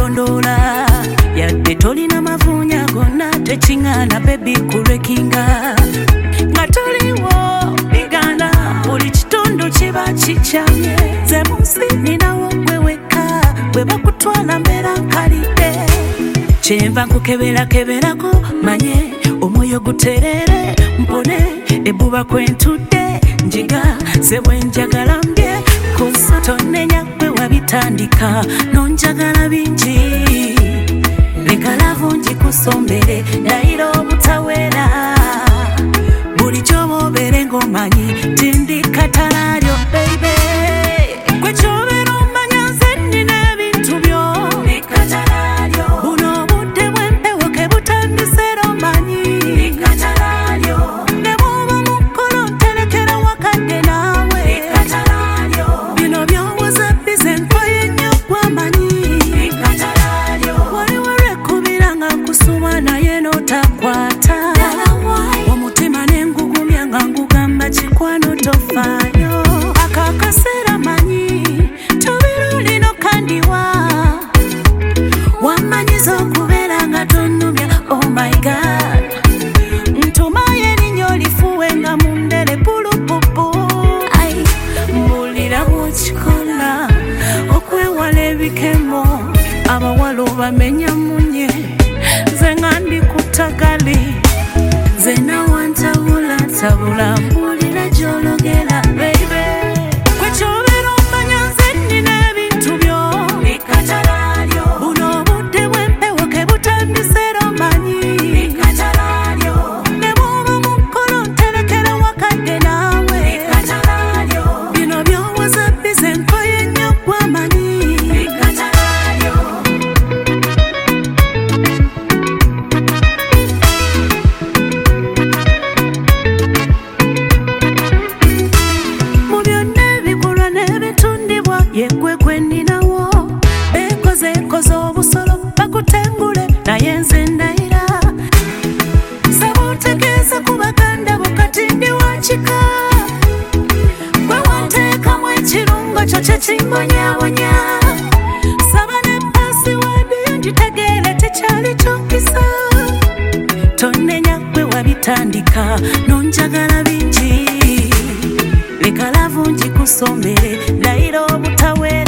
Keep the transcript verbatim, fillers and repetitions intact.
gondola yadde tolina mavunya gonna tekingana baby kurekinga nga tuliwo bigana buli kitundu kiba kikyamye ze munsi ninawo gwe wekka bwe bakutwala mbeera nkalidde kyenva nkukeberakeberako manye omwoyo guterere mpone ebbuba kwentudde njiga ze bwenjagala mbye kusa tonenya gwe wabitandika nonjagala bingi leka lavu njikusombere ndayira obutawera buli kyoba obeere ng'omanyi tindikatalaalyo baby gwe kyobeera omanya nze nnina ebintu byo bikatalaalyo buno obudde bw'empewo ke butandise era omanyi bikatalaalyo ne bw'oba mu kkolo nterekera wakadde naawe bikatalaalyo bino by'owoza bize nkoye nnyo gwamanyi bikatalaalyo waliwo lwekubira nga nkusuba naye n'otakwata omutima n'engugumya nga ngugamba kikwano tofaayo akakaseera manyi tobirulino kandiwa wamanyiza okubeera nga tonnumya oh my god ntumayo erinnya olifuwe nga mundere pulupupu ai mbulira bwokikola okwewala ebikemo abawala obamenya munye ze nga ndi ku ttagali ze nawantabula tabula mbulira gy'ologera baby gwe kyobeera omanya nze nnina ebintu byo bikatalaalyo buno obudde bw'empewo ke butandise era omanyi bikatalaalyo ne bw'oba mu kkolo nterekera wakadde naawe bikatalaalyo bino by'owoza bize nkoye nnyo gwamanyi bikatalaalyo mu byonna ebikolwa n'ebitundibwa yeggwe gwe nninawo beekozeekoze obusolo bakutengule naye nze ndayira saba otegeeze ku baganda bo kati ndi wakika gwe wanteekamu ekirungo kyo kye kimbonyabonya saba ne pasiwadi ngitegeere tekyali kyonkisa tonnenya gwe wabitandika nonjagala bingi leka lavu njikusombere ndayira obutawe